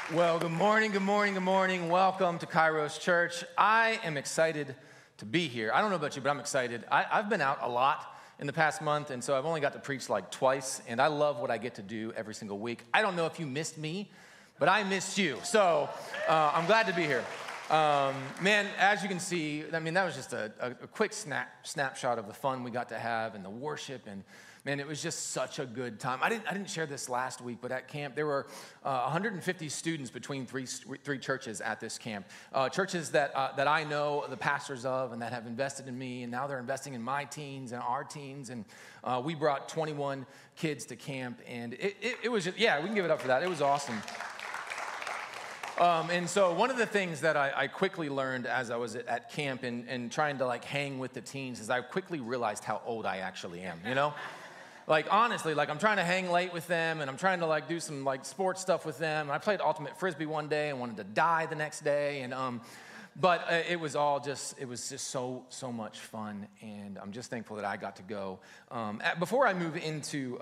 Well, good morning, good morning, good morning. Welcome to Kairos Church. I am excited to be here. I don't know about you, but I'm excited. I've been out a lot in the past month, and so I've only got to preach like twice, and I love what I get to do every single week. I don't know if you missed me, but I missed you, so I'm glad to be here. Man, as you can see, I mean, that was just a quick snapshot of the fun we got to have and the worship, and man, it was just such a good time. I didn't share this last week, but at camp, there were 150 students between three churches at this camp. Churches that I know the pastors of and that have invested in me, and now they're investing in my teens and our teens. And we brought 21 kids to camp, and it was just, yeah, we can give it up for that. It was awesome. And so one of the things that I quickly learned as I was at camp and trying to like hang with the teens is I quickly realized how old I actually am, you know? Like, honestly, like, I'm trying to hang late with them, and I'm trying to, like, do some, like, sports stuff with them. And I played ultimate frisbee one day and wanted to die the next day. And, but it was just so much fun. And I'm just thankful that I got to go. Before I move into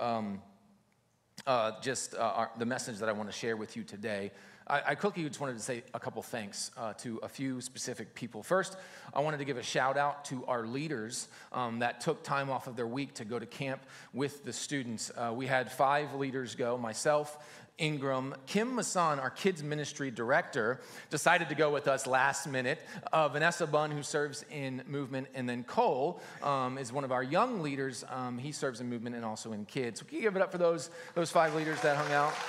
the message that I want to share with you today, I quickly just wanted to say a couple thanks to a few specific people. First, I wanted to give a shout out to our leaders that took time off of their week to go to camp with the students. We had 5 leaders go, myself, Ingram. Kim Masson, our kids ministry director, decided to go with us last minute. Vanessa Bunn, who serves in movement, and then Cole is one of our young leaders. He serves in movement and also in kids. So can you give it up for those 5 leaders that hung out?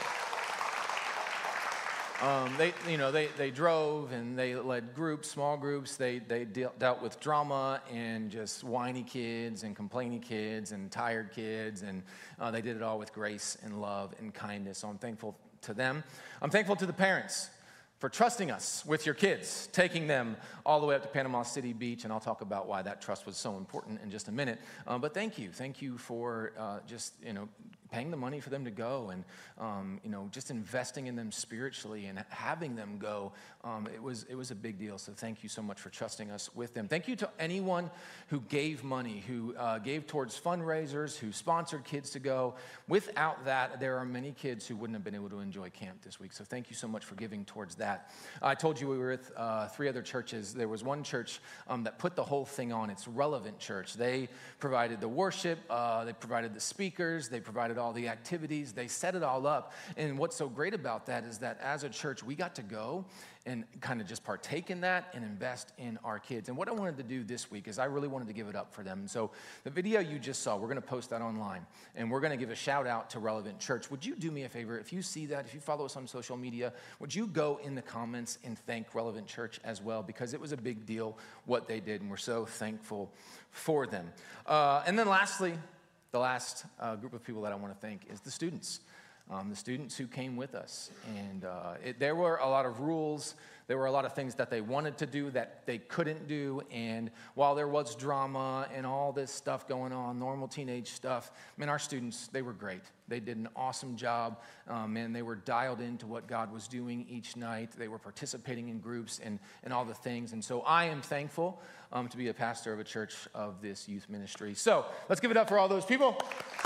They drove and they led groups, small groups. They dealt with drama and just whiny kids and complaining kids and tired kids, and they did it all with grace and love and kindness. So I'm thankful to them. I'm thankful to the parents for trusting us with your kids, taking them all the way up to Panama City Beach, and I'll talk about why that trust was so important in just a minute. But thank you for paying the money for them to go, and just investing in them spiritually and having them go. It was a big deal. So thank you so much for trusting us with them. Thank you to anyone who gave money, who gave towards fundraisers, who sponsored kids to go. Without that, there are many kids who wouldn't have been able to enjoy camp this week. So thank you so much for giving towards that. I told you we were with 3 other churches. There was one church that put the whole thing on. It's Relevant Church. They provided the worship. They provided the speakers. They provided all the activities. They set it all up. And what's so great about that is that as a church, we got to go and kind of just partake in that and invest in our kids. And what I wanted to do this week is I really wanted to give it up for them. So the video you just saw, we're going to post that online, and we're going to give a shout out to Relevant Church. Would you do me a favor? If you see that, if you follow us on social media, would you go in the comments and thank Relevant Church as well? Because it was a big deal what they did, and we're so thankful for them. And then lastly, the last group of people that I want to thank is the students. The students who came with us. And there were a lot of rules. There were a lot of things that they wanted to do that they couldn't do. And while there was drama and all this stuff going on, normal teenage stuff, man, our students, they were great. They did an awesome job. And they were dialed into what God was doing each night. They were participating in groups and all the things. And so I am thankful to be a pastor of a church of this youth ministry. So let's give it up for all those people.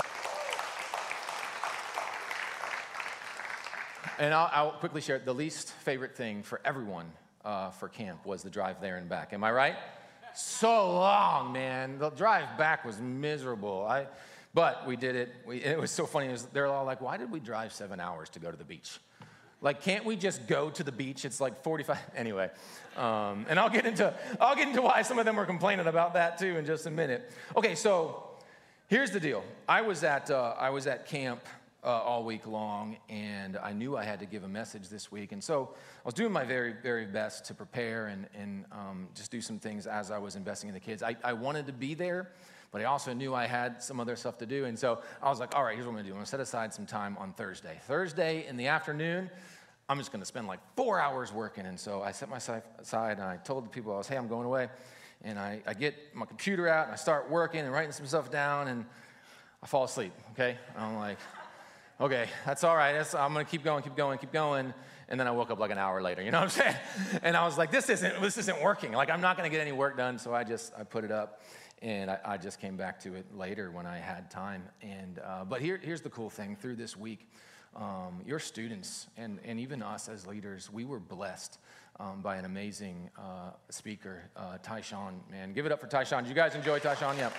And I'll quickly share, the least favorite thing for everyone for camp was the drive there and back. Am I right? So long, man. The drive back was miserable. But we did it. It was so funny. They're all like, why did we drive 7 hours to go to the beach? Like, can't we just go to the beach? It's like 45. Anyway, and I'll get into why some of them were complaining about that too in just a minute. Okay, so here's the deal. I was at camp all week long, and I knew I had to give a message this week. And so I was doing my very, very best to prepare and just do some things as I was investing in the kids. I wanted to be there, but I also knew I had some other stuff to do. And so I was like, all right, here's what I'm going to do. I'm going to set aside some time on Thursday. Thursday in the afternoon, I'm just going to spend like 4 hours working. And so I set myself aside, and I told the people, hey, I'm going away. And I get my computer out, and I start working and writing some stuff down, and I fall asleep, okay? And I'm like, okay, that's all right. I'm going to keep going. And then I woke up like an hour later, you know what I'm saying? And I was like, this isn't working. Like, I'm not going to get any work done. So I put it up. And I just came back to it later when I had time. But here's the cool thing. Through this week, your students and even us as leaders, we were blessed by an amazing speaker, Tyshawn. Man, give it up for Tyshawn. Did you guys enjoy Tyshawn? Yeah.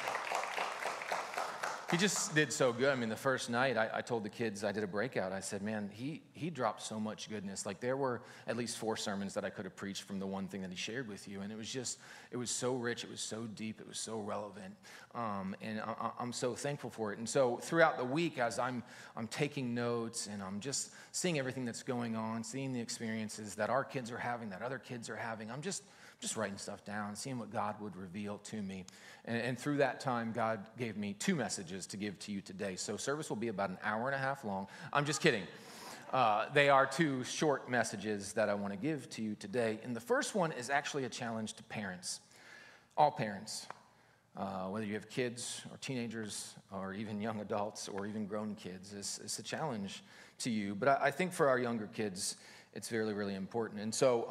He just did so good. I mean, the first night, I told the kids, I did a breakout. I said, man, he dropped so much goodness. Like, there were at least 4 sermons that I could have preached from the one thing that he shared with you. And it was so rich. It was so deep. It was so relevant. And I'm so thankful for it. And so throughout the week, as I'm taking notes and I'm just seeing everything that's going on, seeing the experiences that our kids are having, that other kids are having, I'm just writing stuff down, seeing what God would reveal to me. And through that time, God gave me 2 messages to give to you today. So service will be about an hour and a half long. I'm just kidding. They are 2 short messages that I want to give to you today. And the first one is actually a challenge to parents, all parents, whether you have kids or teenagers or even young adults or even grown kids. It's a challenge to you. But I think for our younger kids, it's really, really important. And so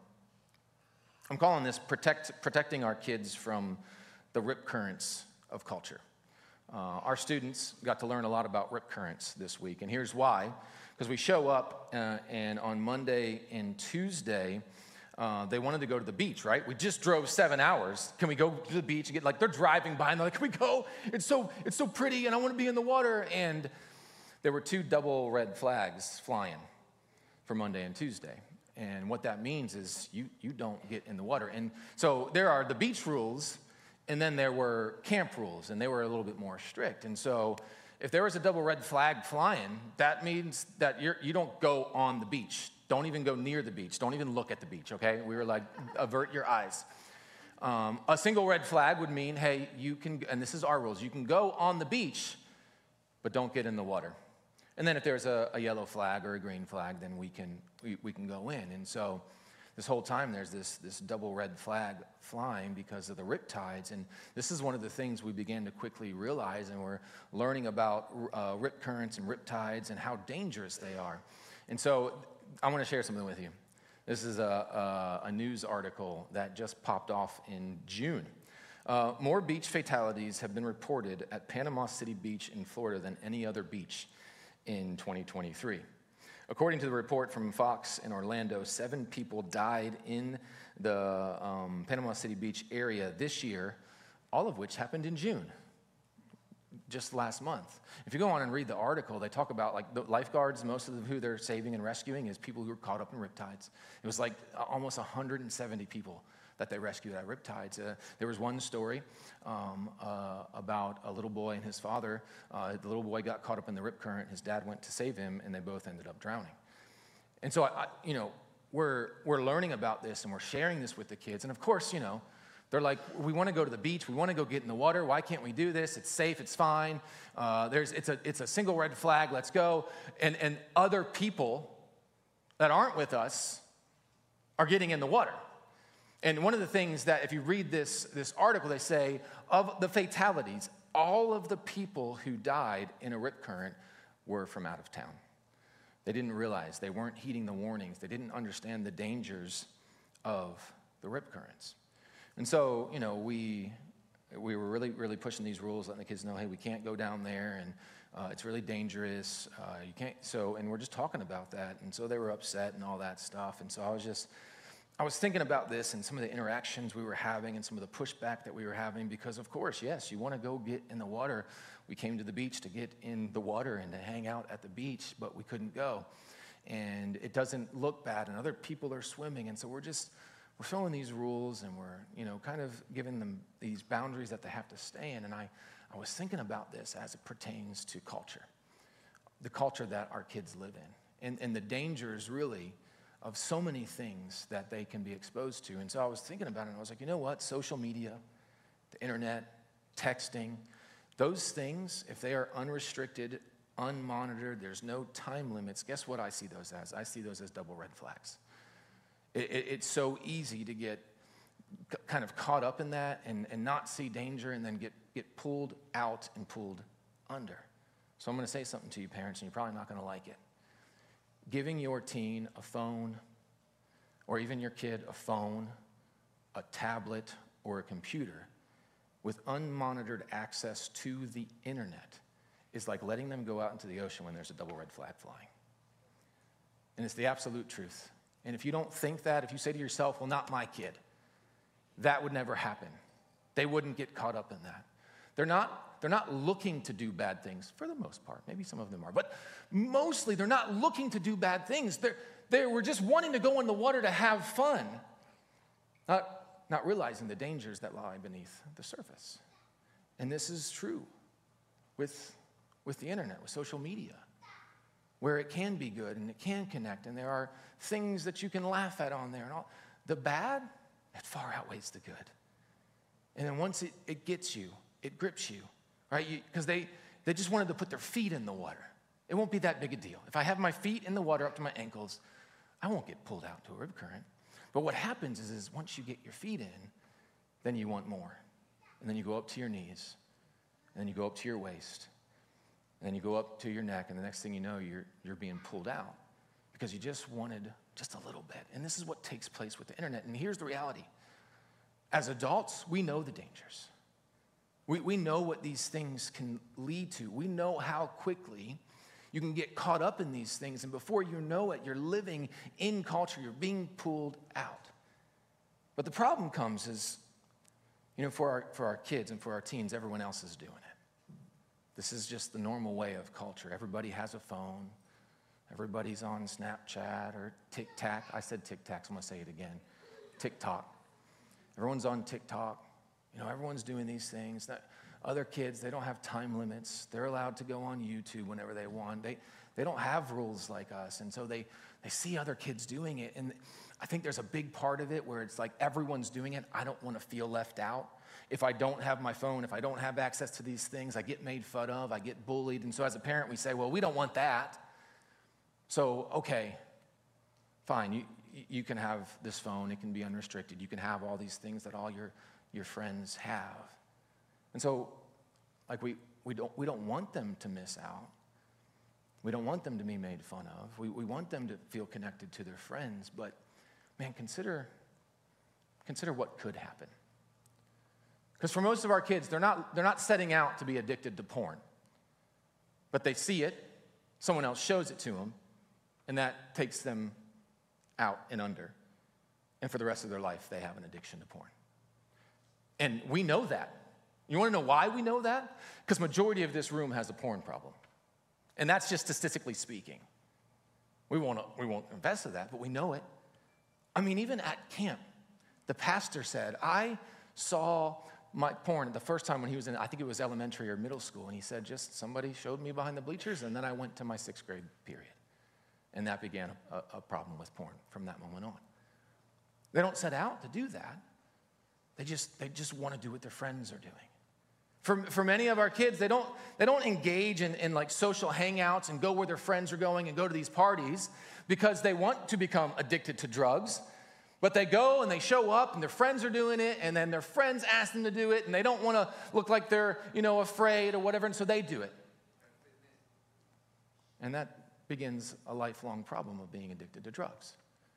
I'm calling this protecting our kids from the rip currents of culture. Our students got to learn a lot about rip currents this week, and here's why. Because we show up, and on Monday and Tuesday, they wanted to go to the beach, right? We just drove 7 hours. Can we go to the beach and get, like, they're driving by, and they're like, can we go? It's so pretty, and I want to be in the water. And there were 2 double red flags flying for Monday and Tuesday. And what that means is you don't get in the water. And so there are the beach rules, and then there were camp rules, and they were a little bit more strict. And so if there was a double red flag flying, that means that you don't go on the beach. Don't even go near the beach. Don't even look at the beach, okay? We were like, avert your eyes. A single red flag would mean, hey, you can, and this is our rules, you can go on the beach, but don't get in the water. And then if there's a yellow flag or a green flag, then we can go in. And so this whole time there's this double red flag flying because of the rip tides. And this is one of the things we began to quickly realize, and we're learning about rip currents and rip tides and how dangerous they are. And so I want to share something with you. This is a news article that just popped off in June. More beach fatalities have been reported at Panama City Beach in Florida than any other beach in 2023. According to the report from Fox in Orlando, 7 people died in the Panama City Beach area this year, all of which happened in June, just last month. If you go on and read the article, they talk about, like, the lifeguards, most of who they're saving and rescuing is people who were caught up in riptides. It was like almost 170 people that they rescued at riptides. There was one story about a little boy and his father. The little boy got caught up in the rip current. His dad went to save him, and they both ended up drowning. And so, we're learning about this, and we're sharing this with the kids. And of course, they're like, we want to go to the beach. We want to go get in the water. Why can't we do this? It's safe. It's fine. It's a single red flag. Let's go. And other people that aren't with us are getting in the water. And one of the things that, if you read this article, they say, of the fatalities, all of the people who died in a rip current were from out of town. They didn't realize, they weren't heeding the warnings. They didn't understand the dangers of the rip currents. And so, we were really, really pushing these rules, letting the kids know, hey, we can't go down there, and it's really dangerous. You can't. So, and we're just talking about that. And so they were upset and all that stuff. And so I was thinking about this and some of the interactions we were having and some of the pushback that we were having, because, of course, yes, you want to go get in the water. We came to the beach to get in the water and to hang out at the beach, but we couldn't go. And it doesn't look bad, and other people are swimming. And so we're following these rules, and we're, kind of giving them these boundaries that they have to stay in. And I was thinking about this as it pertains to culture, the culture that our kids live in, and the dangers, really, of so many things that they can be exposed to. And so I was thinking about it, and I was like, you know what? Social media, the internet, texting, those things, if they are unrestricted, unmonitored, there's no time limits, guess what I see those as? I see those as double red flags. It's so easy to get kind of caught up in that and not see danger, and then get pulled out and pulled under. So I'm going to say something to you, parents, and you're probably not going to like it. Giving your teen a phone, or even your kid a phone, a tablet, or a computer with unmonitored access to the internet is like letting them go out into the ocean when there's a double red flag flying. And it's the absolute truth. And if you don't think that, if you say to yourself, well, not my kid, that would never happen. They wouldn't get caught up in that. They're not looking to do bad things for the most part. Maybe some of them are. But mostly they're not looking to do bad things. They were just wanting to go in the water to have fun, not realizing the dangers that lie beneath the surface. And this is true with the internet, with social media, where it can be good and it can connect, and there are things that you can laugh at on there. And all. The bad, it far outweighs the good. And then once it gets you, it grips you, right? Because they just wanted to put their feet in the water. It won't be that big a deal. If I have my feet in the water up to my ankles, I won't get pulled out to a rip current. But what happens is once you get your feet in, then you want more. And then you go up to your knees, and then you go up to your waist, and then you go up to your neck, and the next thing you know, you're being pulled out because you just wanted just a little bit. And this is what takes place with the internet. And here's the reality. As adults, we know the dangers. We know what these things can lead to. We know how quickly you can get caught up in these things, and before you know it, you're living in culture. You're being pulled out. But the problem comes is, for our kids and for our teens, everyone else is doing it. This is just the normal way of culture. Everybody has a phone. Everybody's on Snapchat or TikTok. I said TikTok, so I'm going to say it again. TikTok. Everyone's on TikTok. Everyone's doing these things. Other kids, they don't have time limits. They're allowed to go on YouTube whenever they want. They don't have rules like us, and so they see other kids doing it. And I think there's a big part of it where it's like everyone's doing it. I don't want to feel left out. If I don't have my phone, if I don't have access to these things, I get made fun of, I get bullied. And so as a parent, we say, well, we don't want that. So, okay, fine, you can have this phone. It can be unrestricted. You can have all these things that all your friends have. And so, like, we don't want them to miss out. We don't want them to be made fun of. We want them to feel connected to their friends. But, man, consider what could happen. Because for most of our kids, they're not setting out to be addicted to porn. But they see it, someone else shows it to them, and that takes them out and under. And for the rest of their life, they have an addiction to porn. And we know that. You want to know why we know that? Because majority of this room has a porn problem. And that's just statistically speaking. We won't invest in that, but we know it. I mean, even at camp, the pastor said, I saw my porn the first time when he was in, I think it was elementary or middle school, and he said, just somebody showed me behind the bleachers, and then I went to my 6th grade period. And that began a problem with porn from that moment on. They don't set out to do that. They just want to do what their friends are doing. For many of our kids, they don't engage in like social hangouts and go where their friends are going and go to these parties because they want to become addicted to drugs. But they go and they show up and their friends are doing it, and then their friends ask them to do it, and they don't want to look like they're, afraid or whatever, and so they do it. And that begins a lifelong problem of being addicted to drugs.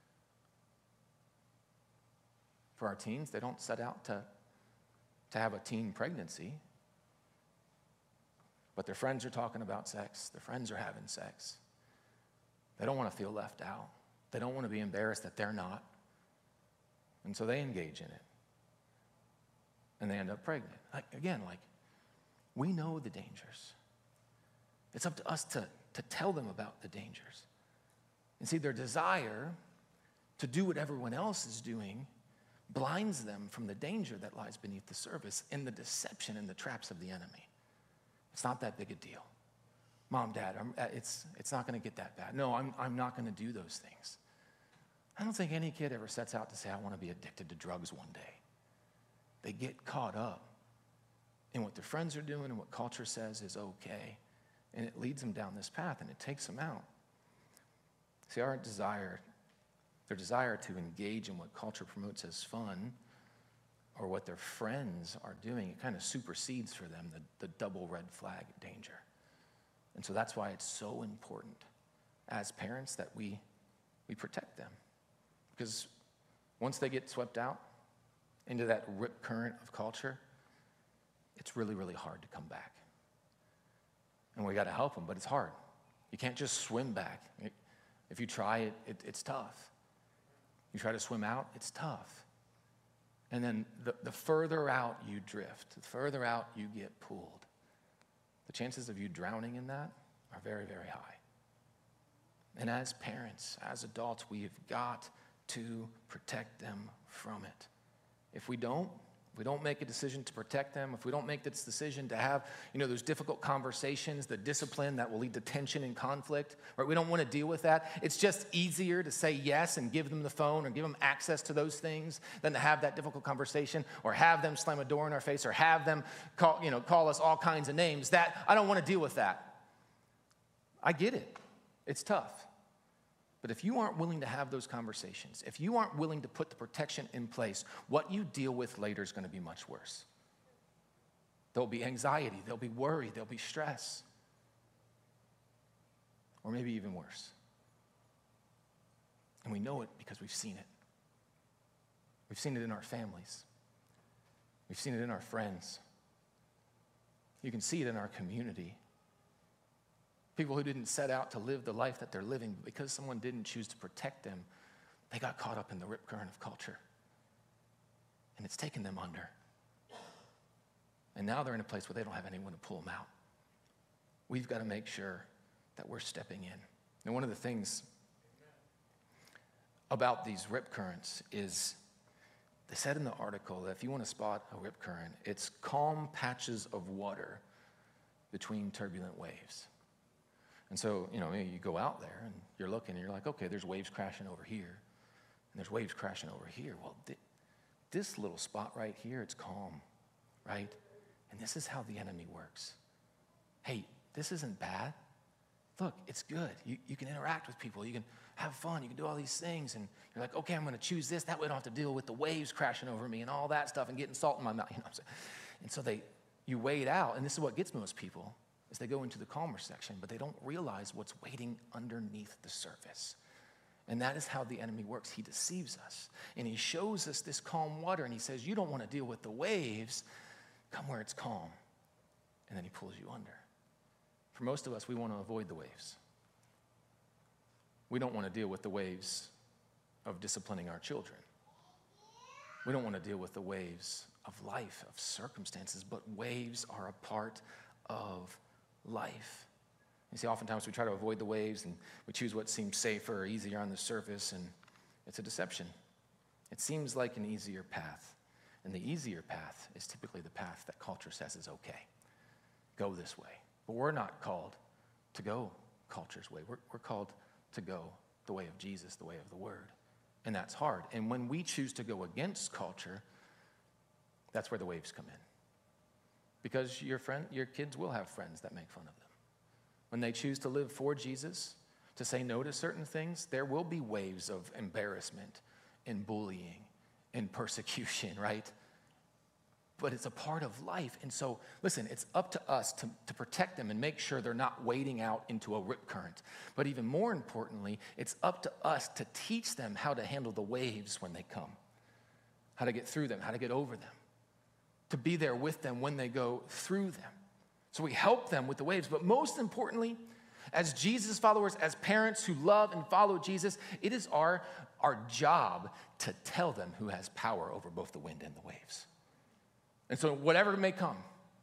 For our teens, they don't set out to have a teen pregnancy, but their friends are talking about sex. Their friends are having sex. They don't want to feel left out. They don't want to be embarrassed that they're not. And so they engage in it. And they end up pregnant. We know the dangers. It's up to us to tell them about the dangers. And see, their desire to do what everyone else is doing blinds them from the danger that lies beneath the surface and the deception and the traps of the enemy. It's not that big a deal. Mom, Dad, it's not going to get that bad. No, I'm not going to do those things. I don't think any kid ever sets out to say, I want to be addicted to drugs one day. They get caught up in what their friends are doing and what culture says is okay, and it leads them down this path, and it takes them out. See, their desire to engage in what culture promotes as fun or what their friends are doing, it kind of supersedes for them the double red flag danger. And so that's why it's so important as parents that we protect them. Because once they get swept out into that rip current of culture, it's really, really hard to come back. And we got to help them, but it's hard. You can't just swim back. If you try it, it's tough. You try to swim out, it's tough. And then the further out you drift, the further out you get pulled, the chances of you drowning in that are very, very high. And as parents, as adults, we've got to protect them from it. If we don't make a decision to protect them, if we don't make this decision to have, those difficult conversations, the discipline that will lead to tension and conflict, right? We don't want to deal with that. It's just easier to say yes and give them the phone or give them access to those things than to have that difficult conversation or have them slam a door in our face or have them call us all kinds of names. That I don't want to deal with that. I get it. It's tough. But if you aren't willing to have those conversations, if you aren't willing to put the protection in place, what you deal with later is going to be much worse. There'll be anxiety, there'll be worry, there'll be stress. Or maybe even worse. And we know it because we've seen it. We've seen it in our families. We've seen it in our friends. You can see it in our community. People who didn't set out to live the life that they're living, but because someone didn't choose to protect them, they got caught up in the rip current of culture. And it's taken them under. And now they're in a place where they don't have anyone to pull them out. We've got to make sure that we're stepping in. And one of the things about these rip currents is, they said in the article that if you want to spot a rip current, it's calm patches of water between turbulent waves. And so, you go out there and you're looking and you're like, okay, there's waves crashing over here and there's waves crashing over here. Well, this little spot right here, it's calm, right? And this is how the enemy works. Hey, this isn't bad. Look, it's good. You can interact with people. You can have fun. You can do all these things. And you're like, okay, I'm going to choose this. That way I don't have to deal with the waves crashing over me and all that stuff and getting salt in my mouth. You know what I'm saying? And so you wade out, and this is what gets most people, is they go into the calmer section, but they don't realize what's waiting underneath the surface. And that is how the enemy works. He deceives us. And he shows us this calm water, and he says, you don't want to deal with the waves. Come where it's calm. And then he pulls you under. For most of us, we want to avoid the waves. We don't want to deal with the waves of disciplining our children. We don't want to deal with the waves of life, of circumstances, but waves are a part of life. You see, oftentimes we try to avoid the waves and we choose what seems safer or easier on the surface, and it's a deception. It seems like an easier path, and the easier path is typically the path that culture says is okay. Go this way. But we're not called to go culture's way. We're called to go the way of Jesus, the way of the Word, and that's hard. And when we choose to go against culture, that's where the waves come in. Because your kids will have friends that make fun of them. When they choose to live for Jesus, to say no to certain things, there will be waves of embarrassment and bullying and persecution, right? But it's a part of life. And so, listen, it's up to us to protect them and make sure they're not wading out into a rip current. But even more importantly, it's up to us to teach them how to handle the waves when they come, how to get through them, how to get over them, to be there with them when they go through them. So we help them with the waves. But most importantly, as Jesus followers, as parents who love and follow Jesus, it is our job to tell them who has power over both the wind and the waves. And so whatever may come,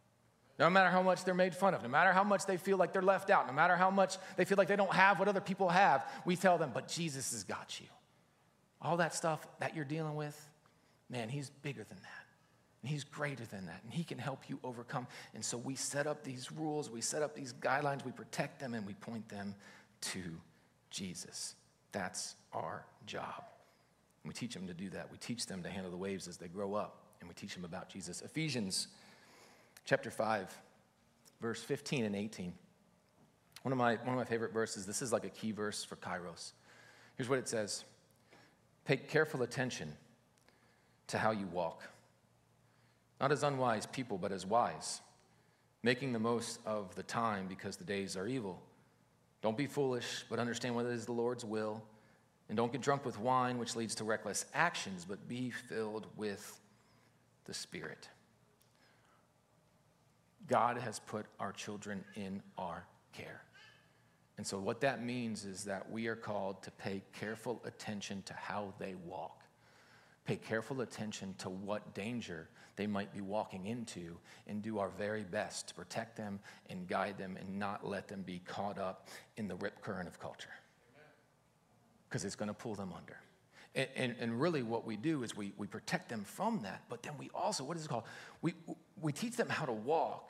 no matter how much they're made fun of, no matter how much they feel like they're left out, no matter how much they feel like they don't have what other people have, we tell them, but Jesus has got you. All that stuff that you're dealing with, man, he's bigger than that. And he's greater than that, and he can help you overcome. And so we set up these rules, we set up these guidelines, we protect them, and we point them to Jesus. That's our job. And we teach them to do that. We teach them to handle the waves as they grow up, and we teach them about Jesus. Ephesians chapter 5, verse 15 and 18. One of my favorite verses. This is like a key verse for Kairos. Here's what it says. Pay careful attention to how you walk. Not as unwise people, but as wise, making the most of the time because the days are evil. Don't be foolish, but understand what is the Lord's will. And don't get drunk with wine, which leads to reckless actions, but be filled with the Spirit. God has put our children in our care. And so what that means is that we are called to pay careful attention to how they walk. Pay careful attention to what danger they might be walking into and do our very best to protect them and guide them and not let them be caught up in the rip current of culture. Because it's going to pull them under. And really what we do is we protect them from that, but then we also, what is it called? We teach them how to walk,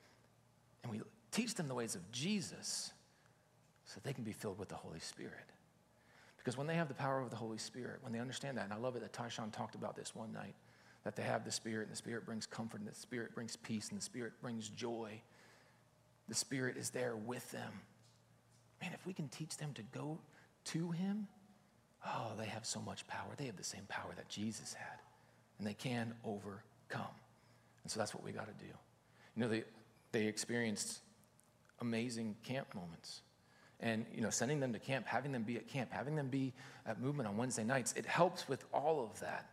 and we teach them the ways of Jesus so they can be filled with the Holy Spirit. Because when they have the power of the Holy Spirit, when they understand that, and I love it that Tyshawn talked about this one night, that they have the Spirit, and the Spirit brings comfort, and the Spirit brings peace, and the Spirit brings joy. The Spirit is there with them. Man, if we can teach them to go to him, oh, they have so much power. They have the same power that Jesus had, and they can overcome. And so that's what we got to do. You know, they experienced amazing camp moments. And, you know, sending them to camp, having them be at camp, having them be at movement on Wednesday nights, it helps with all of that.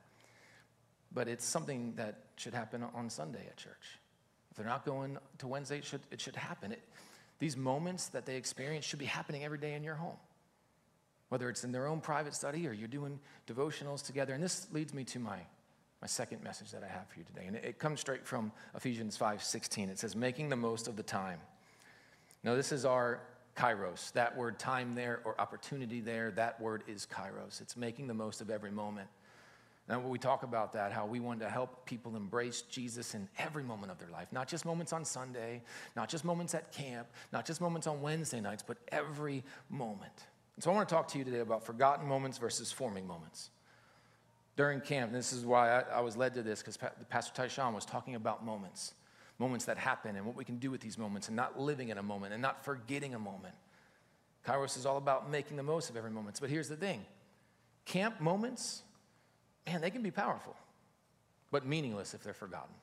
But it's something that should happen on Sunday at church. If they're not going to Wednesday, it should happen. These moments that they experience should be happening every day in your home. Whether it's in their own private study or you're doing devotionals together. And this leads me to my second message that I have for you today. And it comes straight from Ephesians 5:16. It says, making the most of the time. Now, this is our kairos. That word time there or opportunity there, that word is kairos. It's making the most of every moment. Now, when we talk about that, how we want to help people embrace Jesus in every moment of their life, not just moments on Sunday, not just moments at camp, not just moments on Wednesday nights, but every moment. And so I want to talk to you today about forgotten moments versus forming moments. During camp, and this is why I was led to this, because Pastor Tyshawn was talking about moments that happen and what we can do with these moments and not living in a moment and not forgetting a moment. Kairos is all about making the most of every moment. But here's the thing. Camp moments, man, they can be powerful, but meaningless if they're forgotten.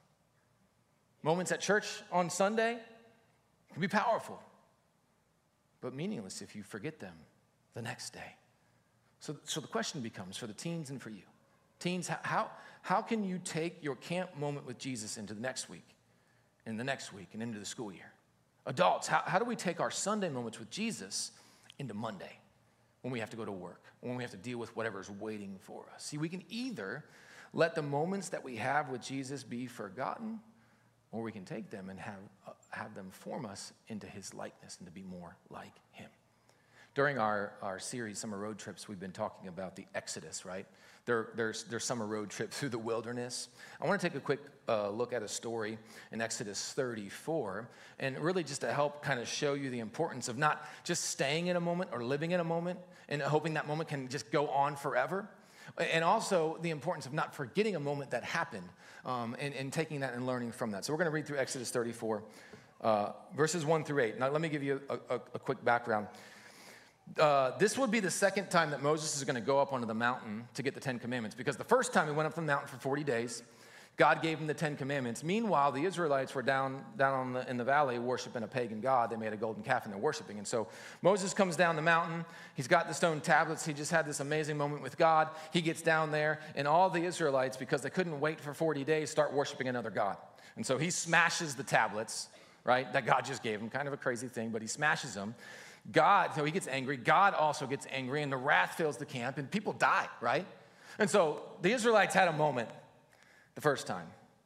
Moments at church on Sunday can be powerful, but meaningless if you forget them the next day. So the question becomes for the teens and for you. Teens, how can you take your camp moment with Jesus into the next week, and the next week, and into the school year? Adults, how do we take our Sunday moments with Jesus into Monday when we have to go to work, when we have to deal with whatever's waiting for us? See, we can either let the moments that we have with Jesus be forgotten, or we can take them and have them form us into his likeness and to be more like him. During our series, Summer Road Trips, we've been talking about the Exodus, right? Their summer road trip through the wilderness. I want to take a quick look at a story in Exodus 34, and really just to help kind of show you the importance of not just staying in a moment or living in a moment and hoping that moment can just go on forever, and also the importance of not forgetting a moment that happened and taking that and learning from that. So we're going to read through Exodus 34, verses 1 through 8. Now let me give you a quick background. This would be the second time that Moses is going to go up onto the mountain to get the Ten Commandments, because the first time he went up the mountain for 40 days, God gave him the Ten Commandments. Meanwhile, the Israelites were down in the valley worshiping a pagan god. They made a golden calf and they're worshiping. And so Moses comes down the mountain. He's got the stone tablets. He just had this amazing moment with God. He gets down there, and all the Israelites, because they couldn't wait for 40 days, start worshiping another god. And so he smashes the tablets, right, that God just gave him. Kind of a crazy thing, but he smashes them. So he gets angry. God also gets angry, and the wrath fills the camp, and people die, right? And so the Israelites had a moment the first time.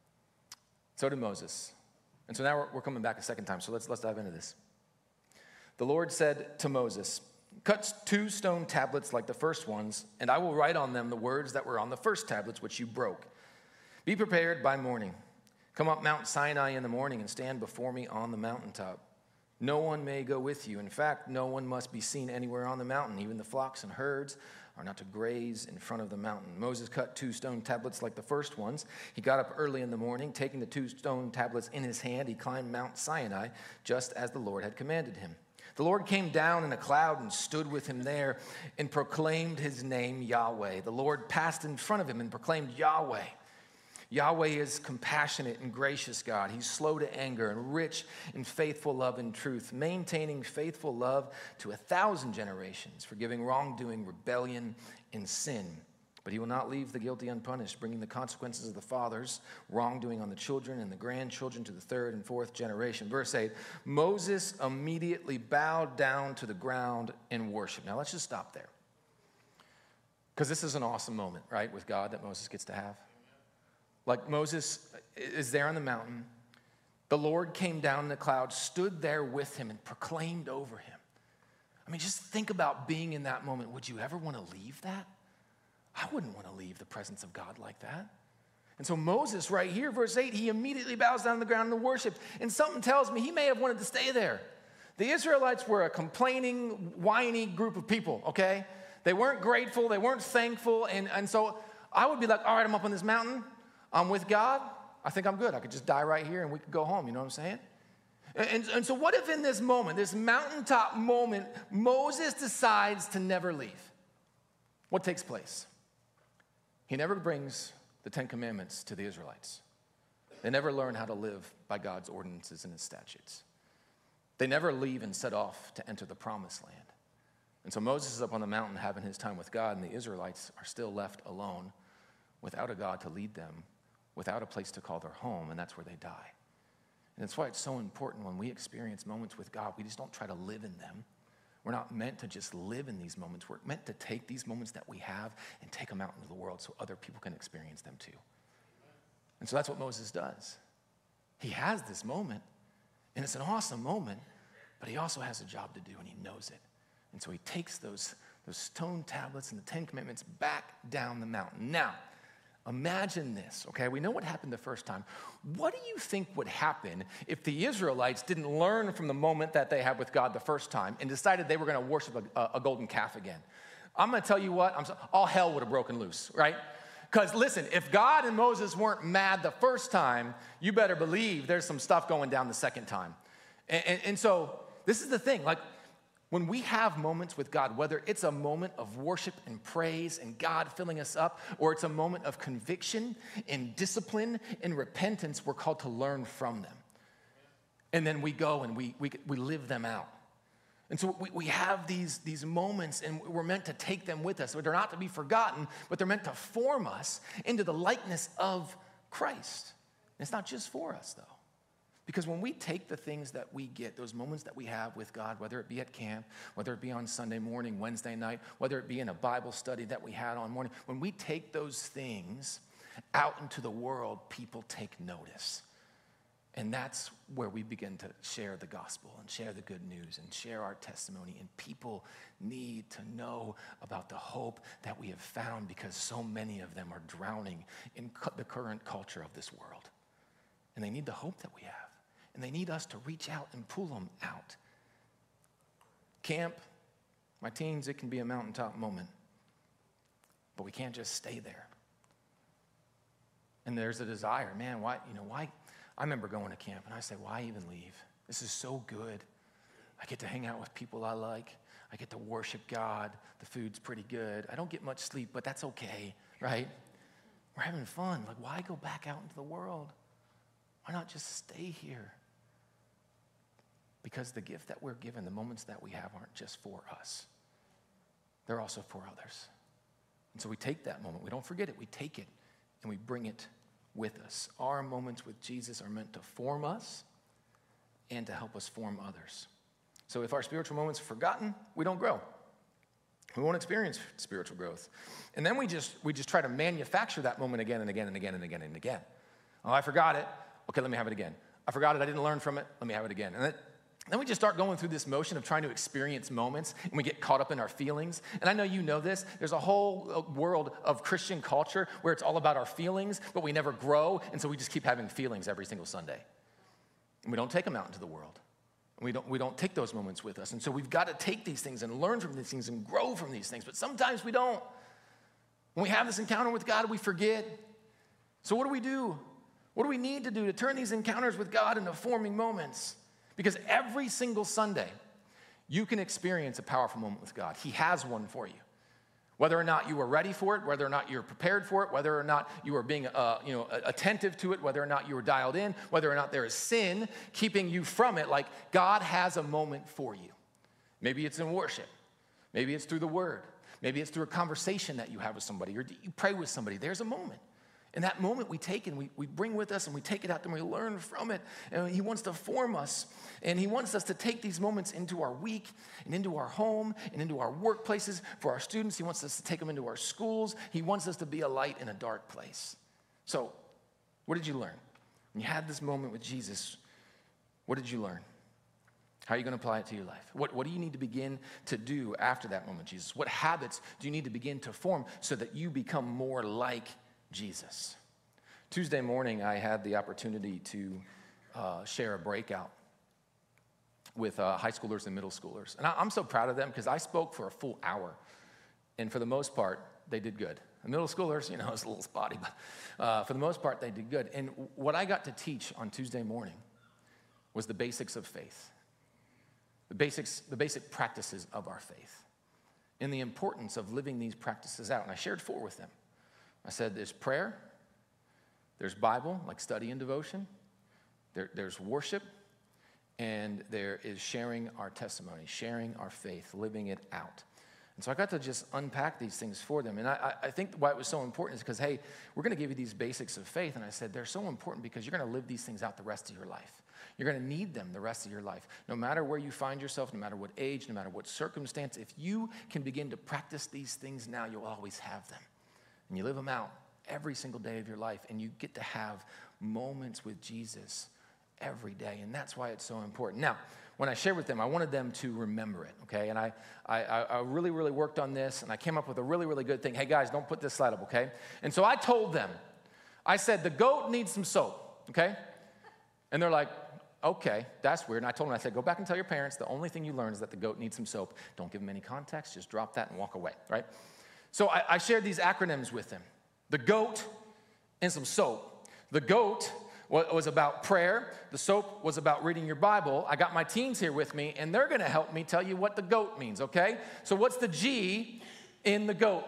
So did Moses. And so now we're coming back a second time, so let's dive into this. The Lord said to Moses, cut 2 stone tablets like the first ones, and I will write on them the words that were on the first tablets which you broke. Be prepared by morning. Come up Mount Sinai in the morning and stand before me on the mountaintop. No one may go with you. In fact, no one must be seen anywhere on the mountain. Even the flocks and herds are not to graze in front of the mountain. Moses cut 2 stone tablets like the first ones. He got up early in the morning. Taking the 2 stone tablets in his hand, he climbed Mount Sinai, just as the Lord had commanded him. The Lord came down in a cloud and stood with him there and proclaimed his name, Yahweh. The Lord passed in front of him and proclaimed, Yahweh. Yahweh is compassionate and gracious God. He's slow to anger and rich in faithful love and truth, maintaining faithful love to 1,000 generations, forgiving wrongdoing, rebellion, and sin. but he will not leave the guilty unpunished, bringing the consequences of the father's wrongdoing on the children and the grandchildren to the third and fourth generation. Verse 8, Moses immediately bowed down to the ground in worship. Now let's just stop there. Because this is an awesome moment, right, with God that Moses gets to have. Like Moses is there on the mountain. The Lord came down in the cloud, stood there with him, and proclaimed over him. I mean, just think about being in that moment. Would you ever want to leave that? I wouldn't want to leave the presence of God like that. And so Moses right here, verse 8, he immediately bows down to the ground and worship. And something tells me he may have wanted to stay there. The Israelites were a complaining, whiny group of people, okay? They weren't grateful. They weren't thankful. And so I would be like, all right, I'm up on this mountain. I'm with God. I think I'm good. I could just die right here and we could go home. You know what I'm saying? And so what if in this moment, this mountaintop moment, Moses decides to never leave? What takes place? He never brings the Ten Commandments to the Israelites. They never learn how to live by God's ordinances and his statutes. They never leave and set off to enter the promised land. And so Moses is up on the mountain having his time with God, and the Israelites are still left alone without a God to lead them, without a place to call their home, and that's where they die. And that's why it's so important when we experience moments with God, we just don't try to live in them. We're not meant to just live in these moments. We're meant to take these moments that we have and take them out into the world so other people can experience them too. And so that's what Moses does. He has this moment, and it's an awesome moment, but he also has a job to do, and he knows it. And so he takes those stone tablets and the Ten Commandments back down the mountain. Now, imagine this, okay? We know what happened the first time. What do you think would happen if the Israelites didn't learn from the moment that they had with God the first time and decided they were going to worship a golden calf again? I'm going to tell you what, all hell would have broken loose, right? Because listen, if God and Moses weren't mad the first time, you better believe there's some stuff going down the second time. And so this is the thing, like, when we have moments with God, whether it's a moment of worship and praise and God filling us up, or it's a moment of conviction and discipline and repentance, we're called to learn from them. And then we go and we live them out. And so we have these moments, and we're meant to take them with us. They're not to be forgotten, but they're meant to form us into the likeness of Christ. And it's not just for us, though. Because when we take the things that we get, those moments that we have with God, whether it be at camp, whether it be on Sunday morning, Wednesday night, whether it be in a Bible study that we had on morning, when we take those things out into the world, people take notice. And that's where we begin to share the gospel and share the good news and share our testimony. And people need to know about the hope that we have found, because so many of them are drowning in the current culture of this world. And they need the hope that we have. And they need us to reach out and pull them out. Camp, my teens, it can be a mountaintop moment. But we can't just stay there. And there's a desire, man, why? I remember going to camp and I said, why even leave? This is so good. I get to hang out with people I like. I get to worship God. The food's pretty good. I don't get much sleep, but that's okay, right? We're having fun. Like, why go back out into the world? Why not just stay here? Because the gift that we're given, the moments that we have, aren't just for us. They're also for others. And so we take that moment. We don't forget it. We take it and we bring it with us. Our moments with Jesus are meant to form us and to help us form others. So if our spiritual moments are forgotten, we don't grow. We won't experience spiritual growth. And then we just try to manufacture that moment again and again and again and again and again. Oh, I forgot it. Okay, let me have it again. I forgot it. I didn't learn from it. Let me have it again. And then we just start going through this motion of trying to experience moments, and we get caught up in our feelings. And I know you know this. There's a whole world of Christian culture where it's all about our feelings, but we never grow, and so we just keep having feelings every single Sunday. And we don't take them out into the world. We don't take those moments with us. And so we've got to take these things and learn from these things and grow from these things. But sometimes we don't. When we have this encounter with God, we forget. So what do we do? What do we need to do to turn these encounters with God into forming moments? Because every single Sunday, you can experience a powerful moment with God. He has one for you. Whether or not you were ready for it, whether or not you're prepared for it, whether or not you are being attentive to it, whether or not you were dialed in, whether or not there is sin keeping you from it, like God has a moment for you. Maybe it's in worship. Maybe it's through the Word. Maybe it's through a conversation that you have with somebody, or you pray with somebody. There's a moment. And that moment we take and we bring with us and we take it out and we learn from it. And he wants to form us. And he wants us to take these moments into our week and into our home and into our workplaces. For our students, he wants us to take them into our schools. He wants us to be a light in a dark place. So, what did you learn? When you had this moment with Jesus, what did you learn? How are you going to apply it to your life? What do you need to begin to do after that moment, Jesus? What habits do you need to begin to form so that you become more like Jesus? Tuesday morning, I had the opportunity to share a breakout with high schoolers and middle schoolers. And I'm so proud of them because I spoke for a full hour. And for the most part, they did good. The middle schoolers, you know, it's a little spotty, but for the most part, they did good. And what I got to teach on Tuesday morning was the basics of faith, the basic practices of our faith, and the importance of living these practices out. And I shared 4 with them. I said there's prayer, there's Bible, like study and devotion, there's worship, and there is sharing our testimony, sharing our faith, living it out. And so I got to just unpack these things for them. And I think why it was so important is because, hey, we're going to give you these basics of faith. And I said, they're so important because you're going to live these things out the rest of your life. You're going to need them the rest of your life. No matter where you find yourself, no matter what age, no matter what circumstance, if you can begin to practice these things now, you'll always have them. And you live them out every single day of your life. And you get to have moments with Jesus every day. And that's why it's so important. Now, when I shared with them, I wanted them to remember it, okay? And I really, really worked on this, and I came up with a really, really good thing. Hey, guys, don't put this slide up, okay? And so I told them, I said, the goat needs some soap, okay? And they're like, okay, that's weird. And I told them, I said, go back and tell your parents the only thing you learned is that the goat needs some soap. Don't give them any context. Just drop that and walk away, right? So I shared these acronyms with them. The goat and some soap. The goat was about prayer. The soap was about reading your Bible. I got my teens here with me, and they're going to help me tell you what the goat means, okay? So what's the G in the goat?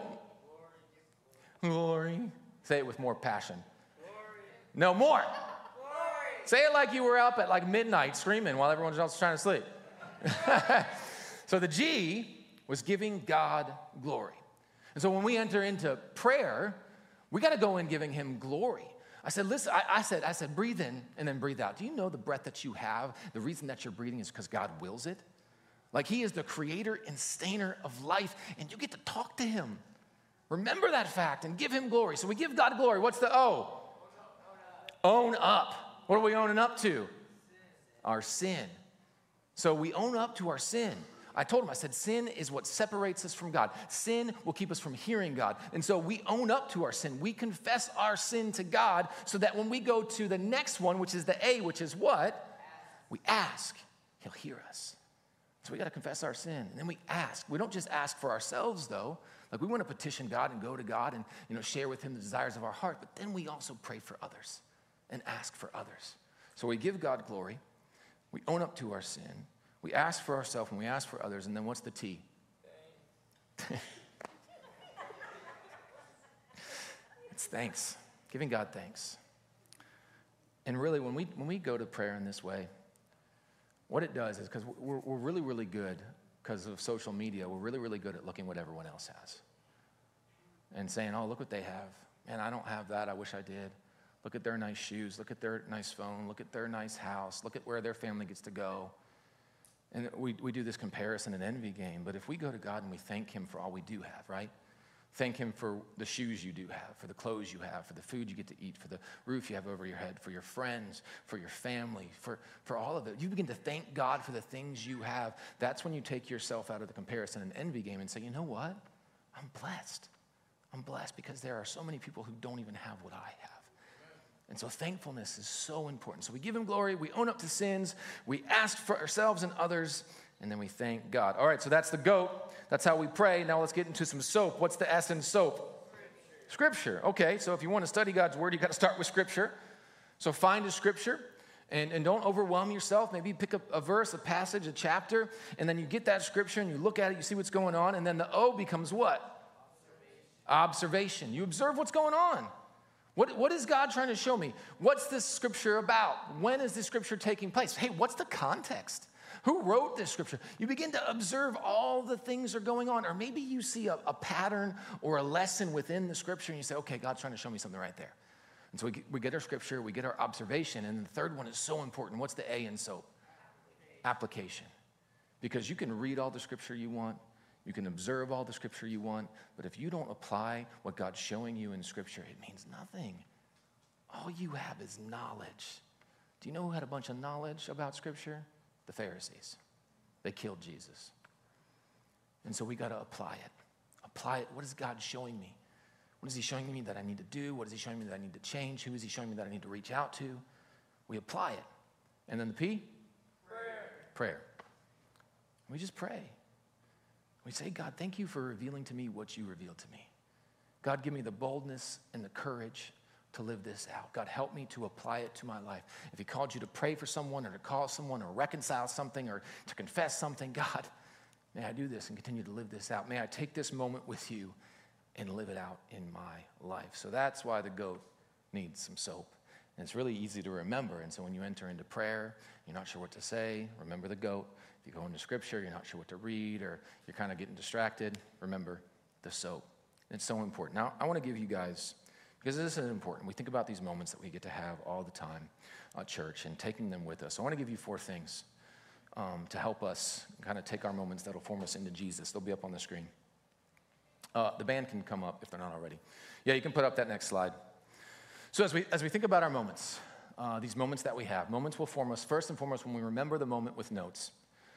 Glory. Say it with more passion. Glory. No, more. Glory. Say it like you were up at like midnight screaming while everyone else was trying to sleep. So the G was giving God glory. And so when we enter into prayer, we got to go in giving him glory. I said, listen, I said, breathe in and then breathe out. Do you know the breath that you have, the reason that you're breathing is because God wills it? Like he is the creator and sustainer of life, and you get to talk to him. Remember that fact and give him glory. So we give God glory. What's the O? Own up. What are we owning up to? Our sin. So we own up to our sin. I told him, I said, sin is what separates us from God. Sin will keep us from hearing God. And so we own up to our sin. We confess our sin to God so that when we go to the next one, which is the A, which is what? We ask. He'll hear us. So we got to confess our sin. And then we ask. We don't just ask for ourselves, though. Like we want to petition God and go to God and, share with him the desires of our heart. But then we also pray for others and ask for others. So we give God glory. We own up to our sin. We ask for ourselves and we ask for others, and then what's the T? It's thanks, giving God thanks. And really, when we go to prayer in this way, what it does is, because we're really, really good, because of social media, we're really, really good at looking what everyone else has. And saying, oh, look what they have. Man, I don't have that, I wish I did. Look at their nice shoes, look at their nice phone, look at their nice house, look at where their family gets to go. And we do this comparison and envy game, but if we go to God and we thank him for all we do have, right? Thank him for the shoes you do have, for the clothes you have, for the food you get to eat, for the roof you have over your head, for your friends, for your family, for all of it. You begin to thank God for the things you have. That's when you take yourself out of the comparison and envy game and say, you know what? I'm blessed. I'm blessed because there are so many people who don't even have what I have. And so thankfulness is so important. So we give him glory, we own up to sins, we ask for ourselves and others, and then we thank God. All right, so that's the goat. That's how we pray. Now let's get into some soap. What's the S in soap? Scripture. Okay, so if you want to study God's word, you got to start with Scripture. So find a Scripture, and don't overwhelm yourself. Maybe pick up a verse, a passage, a chapter, and then you get that Scripture, and you look at it, you see what's going on, and then the O becomes what? Observation. You observe what's going on. What is God trying to show me? What's this scripture about? When is this scripture taking place? Hey, what's the context? Who wrote this scripture? You begin to observe all the things that are going on. Or maybe you see a pattern or a lesson within the scripture and you say, okay, God's trying to show me something right there. And so we get our scripture, we get our observation, and the third one is so important. What's the A in SOAP? Application. Because you can read all the scripture you want, you can observe all the scripture you want, but if you don't apply what God's showing you in scripture, it means nothing. All you have is knowledge. Do you know who had a bunch of knowledge about scripture? The Pharisees. They killed Jesus. And so we got to apply it. Apply it. What is God showing me? What is he showing me that I need to do? What is he showing me that I need to change? Who is he showing me that I need to reach out to? We apply it. And then the P? Prayer. We just pray. We say, God, thank you for revealing to me what you revealed to me. God, give me the boldness and the courage to live this out. God, help me to apply it to my life. If he called you to pray for someone or to call someone or reconcile something or to confess something, God, may I do this and continue to live this out. May I take this moment with you and live it out in my life. So that's why the goat needs some soap. And it's really easy to remember. And so when you enter into prayer, you're not sure what to say, remember the goat. If you go into scripture, you're not sure what to read, or you're kind of getting distracted, remember the soap. It's so important. Now, I want to give you guys, because this is important, we think about these moments that we get to have all the time at church and taking them with us. I want to give you 4 things to help us kind of take our moments that'll form us into Jesus. They'll be up on the screen. The band can come up if they're not already. Yeah, you can put up that next slide. So as we think about our moments, these moments that we have, moments will form us first and foremost when we remember the moment with notes.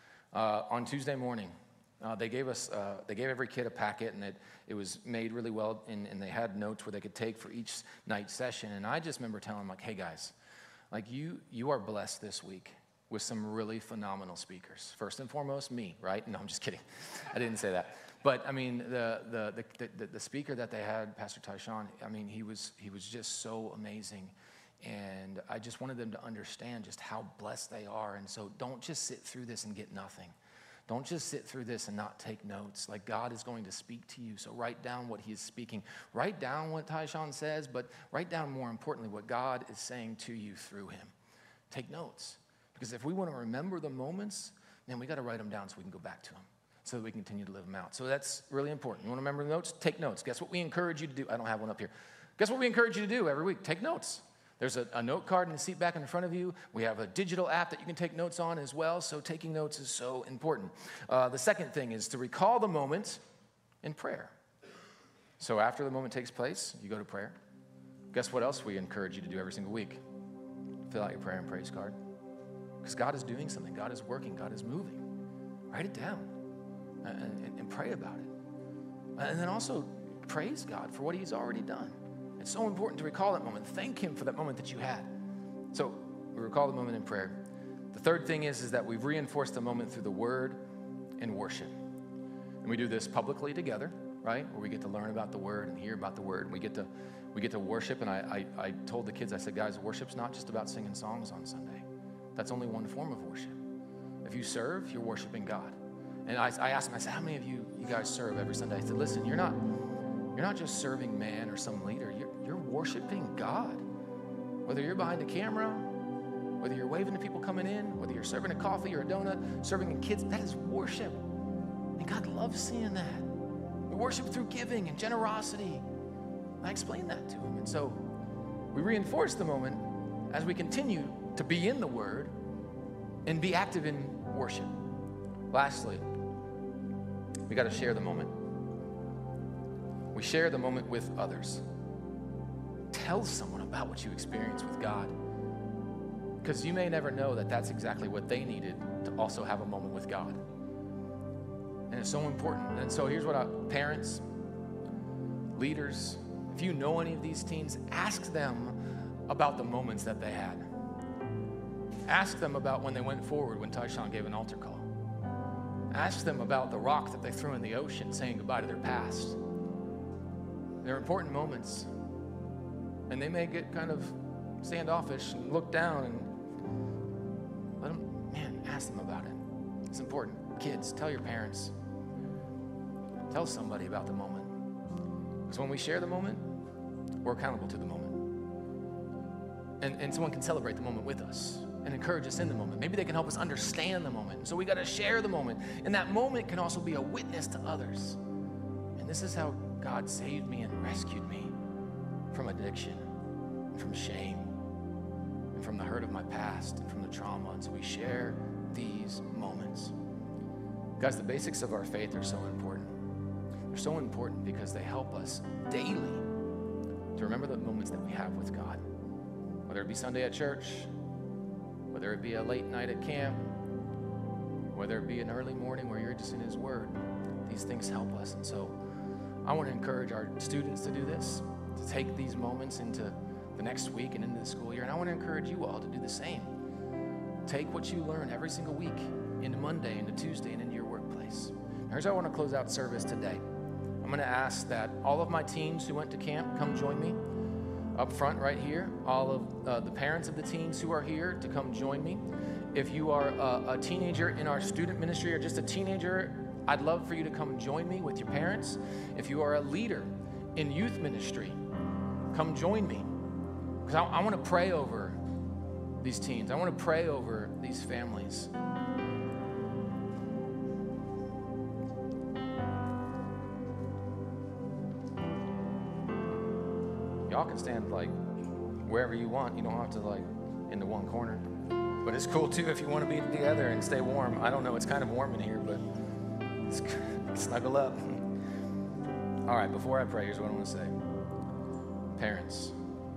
On Tuesday morning, they gave every kid a packet, and it was made really well, and they had notes where they could take for each night session. And I just remember telling them, like, hey guys, like you are blessed this week with some really phenomenal speakers. First and foremost, me, right? No, I'm just kidding. I didn't say that. But I mean, the speaker that they had, Pastor Tyshawn, I mean, he was just so amazing. And I just wanted them to understand just how blessed they are. And so don't just sit through this and get nothing. Don't just sit through this and not take notes. Like, God is going to speak to you. So write down what he is speaking. Write down what Tyshawn says, but write down, more importantly, what God is saying to you through him. Take notes. Because if we want to remember the moments, then we got to write them down so we can go back to them, so that we continue to live them out. So that's really important. You want to remember the notes? Take notes. Guess what we encourage you to do? I don't have one up here. Guess what we encourage you to do every week? Take notes. There's a note card in the seat back in front of you. We have a digital app that you can take notes on as well, so taking notes is so important. The second thing is to recall the moment in prayer. So after the moment takes place, you go to prayer. Guess what else we encourage you to do every single week? Fill out your prayer and praise card. Because God is doing something. God is working. God is moving. Write it down and pray about it. And then also praise God for what he's already done. It's so important to recall that moment. Thank him for that moment that you had. So we recall the moment in prayer. The third thing is that we've reinforced the moment through the word and worship. And we do this publicly together, right? Where we get to learn about the word and hear about the word. And we get to worship. And I told the kids, I said, guys, worship's not just about singing songs on Sunday. That's only one form of worship. If you serve, you're worshiping God. And I asked them, I said, how many of you guys serve every Sunday? I said, listen, you're not just serving man or some leader. You're worshiping God. Whether you're behind a camera, whether you're waving to people coming in, whether you're serving a coffee or a donut, serving kids, that is worship. And God loves seeing that. We worship through giving and generosity. I explained that to him. And so we reinforce the moment as we continue to be in the word and be active in worship. Lastly, we got to share the moment. We share the moment with others. Tell someone about what you experienced with God, because you may never know that that's exactly what they needed to also have a moment with God. And it's so important. And so here's what parents, leaders, if you know any of these teens, ask them about the moments that they had. Ask them about when they went forward when Tyshawn gave an altar call. Ask them about the rock that they threw in the ocean saying goodbye to their past. They're important moments. And they may get kind of standoffish and look down and ask them about it. It's important. Kids, tell your parents. Tell somebody about the moment. Because when we share the moment, we're accountable to the moment. And someone can celebrate the moment with us. and encourage us in the moment. Maybe they can help us understand the moment. And so we got to share the moment. And that moment can also be a witness to others. And this is how God saved me and rescued me from addiction, and from shame, and from the hurt of my past, and from the trauma. And so we share these moments. Guys, the basics of our faith are so important. They're so important because they help us daily to remember the moments that we have with God. Whether it be Sunday at church, whether it be a late night at camp, whether it be an early morning where you're just in His Word, these things help us. And so I want to encourage our students to do this, to take these moments into the next week and into the school year. And I want to encourage you all to do the same. Take what you learn every single week into Monday, into Tuesday, and into your workplace. Here's how I want to close out service today. I'm going to ask that all of my teens who went to camp come join me up front right here. All of the parents of the teens who are here to come join me. If you are a teenager in our student ministry or just a teenager, I'd love for you to come join me with your parents. If you are a leader in youth ministry, come join me. Because I want to pray over these teens. I want to pray over these families. Y'all can stand like wherever you want. You don't have to like into one corner. But it's cool too if you want to be together and stay warm. I don't know, it's kind of warm in here, but snuggle up. All right, before I pray, here's what I want to say. Parents,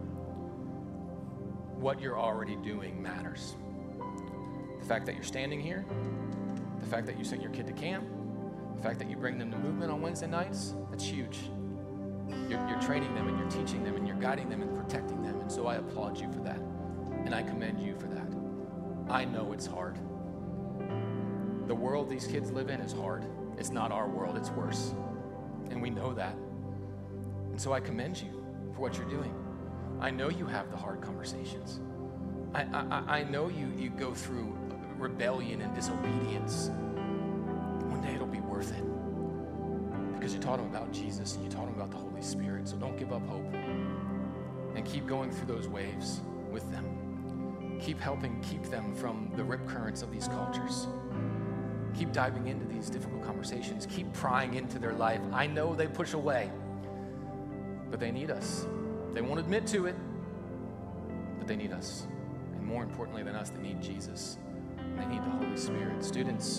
what you're already doing matters. The fact that you're standing here, the fact that you sent your kid to camp, the fact that you bring them to movement on Wednesday nights, that's huge. You're training them and you're teaching them and you're guiding them and protecting them. And so I applaud you for that. And I commend you for that. I know it's hard. The world these kids live in is hard. It's not our world, it's worse. And we know that. And so I commend you for what you're doing. I know you have the hard conversations. I know you go through rebellion and disobedience. One day it'll be worth it. Because you taught them about Jesus and you taught them about the Holy Spirit. So don't give up hope. And keep going through those waves with them. Keep helping keep them from the rip currents of these cultures. Keep diving into these difficult conversations. Keep prying into their life. I know they push away, but they need us. They won't admit to it, but they need us. And more importantly than us, they need Jesus. And they need the Holy Spirit. Students,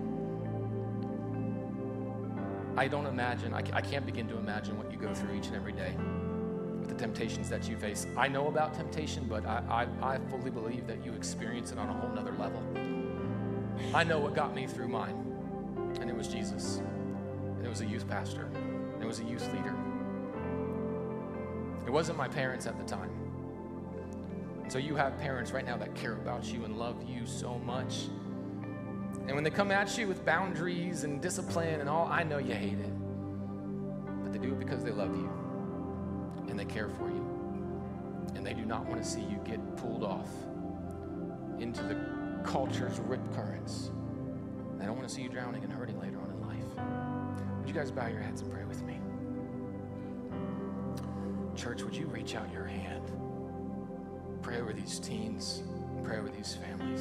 I don't imagine, I can't begin to imagine what you go through each and every day with the temptations that you face. I know about temptation, but I fully believe that you experience it on a whole nother level. I know what got me through mine, and it was Jesus. And it was a youth pastor. And it was a youth leader. It wasn't my parents at the time. And so you have parents right now that care about you and love you so much. And when they come at you with boundaries and discipline and all, I know you hate it. But they do it because they love you. And they care for you. And they do not want to see you get pulled off into the culture's rip currents. They don't want to see you drowning and hurting later on in life. Would you guys bow your heads and pray with me? Church, would you reach out your hand? Pray over these teens. Pray over these families.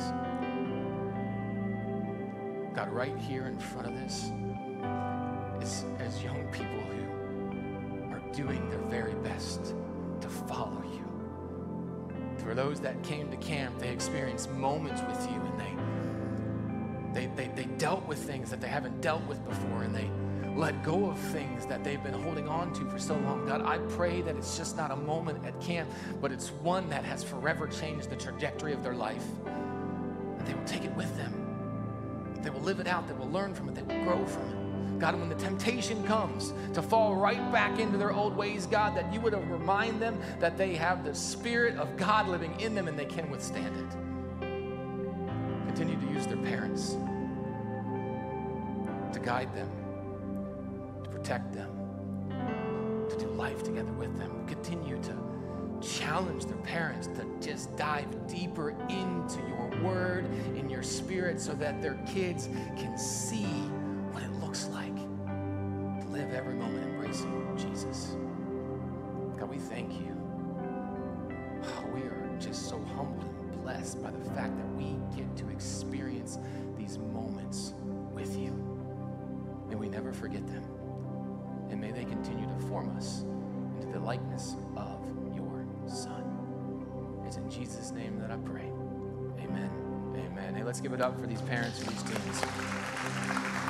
God, right here in front of this is as young people who are doing their very best to follow you. For those that came to camp, they experienced moments with you, and they dealt with things that they haven't dealt with before, and they let go of things that they've been holding on to for so long. God, I pray that it's just not a moment at camp, but it's one that has forever changed the trajectory of their life. And they will take it with them. They will live it out. They will learn from it. They will grow from it. God, when the temptation comes to fall right back into their old ways, God, that you would remind them that they have the Spirit of God living in them and they can withstand it. Continue to use their parents to guide them, to protect them, to do life together with them. Continue to challenge their parents to just dive deeper into your word, in your spirit, so that their kids can see what it looks like to live every moment embracing Jesus. God, we thank you. Oh, we are just so humbled and blessed blessed by the fact that we get to experience these moments with you. May we never forget them. And may they continue to form us into the likeness of your Son. It's in Jesus' name that I pray. Amen. Amen. Hey, let's give it up for these parents and these teens.